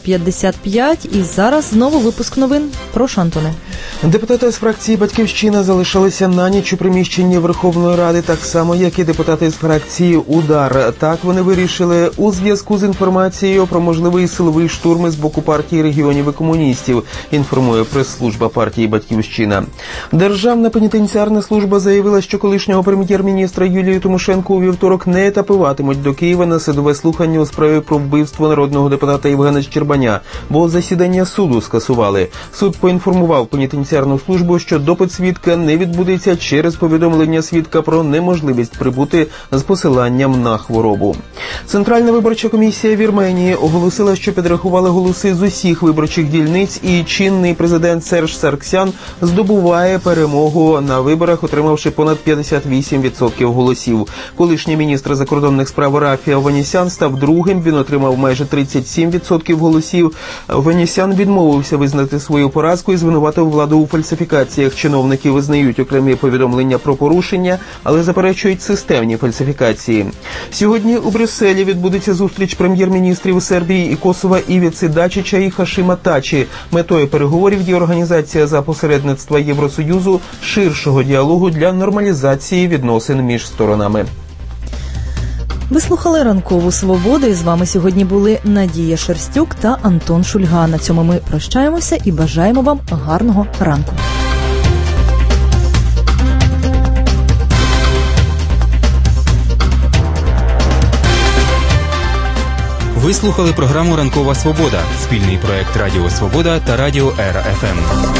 6:55 і зараз знову випуск новин. Прошу, Антоне. Депутати з фракції «Батьківщина» залишилися на ніч у приміщенні Верховної Ради, так само, як і депутати з фракції «Удар». Так вони вирішили у зв'язку з інформацією про можливий силовий штурм з боку партії регіонів і комуністів, інформує прес-служба партії «Батьківщина». Державна пенітенціарна служба заявила, що колишнього прем'єр-міністра Юлію Тимошенко у вівторок не етапуватимуть до Києва на судове слухання у справі про вбивство народного депутата Євгена Щербаня, бо засідання суду скасували. Суд поінформував пенітенціарну службу, що допит свідка не відбудеться через повідомлення свідка про неможливість прибути з посиланням на хворобу. Центральна виборча комісія Вірменії оголосила, що підрахували голоси з усіх виборчих дільниць, і чинний президент Серж Сарксян здобуває перемогу на виборах, отримавши понад 58% голосів. Колишній міністр закордонних справ Рафі Аванісян став другим, він отримав майже 30% 37% голосів. Ванісян відмовився визнати свою поразку і звинуватив владу у фальсифікаціях. Чиновники визнають окремі повідомлення про порушення, але заперечують системні фальсифікації. Сьогодні у Брюсселі відбудеться зустріч прем'єр-міністрів Сербії і Косова Івіци Дачича і Хашима Тачі. Метою переговорів є організація за посередництва Євросоюзу ширшого діалогу для нормалізації відносин між сторонами. Ви слухали «Ранкову свободу» і з вами сьогодні були Надія Шерстюк та Антон Шульга. На цьому ми прощаємося і бажаємо вам гарного ранку. Ви слухали програму «Ранкова свобода» – спільний проект Радіо Свобода та Радіо Ера ФМ.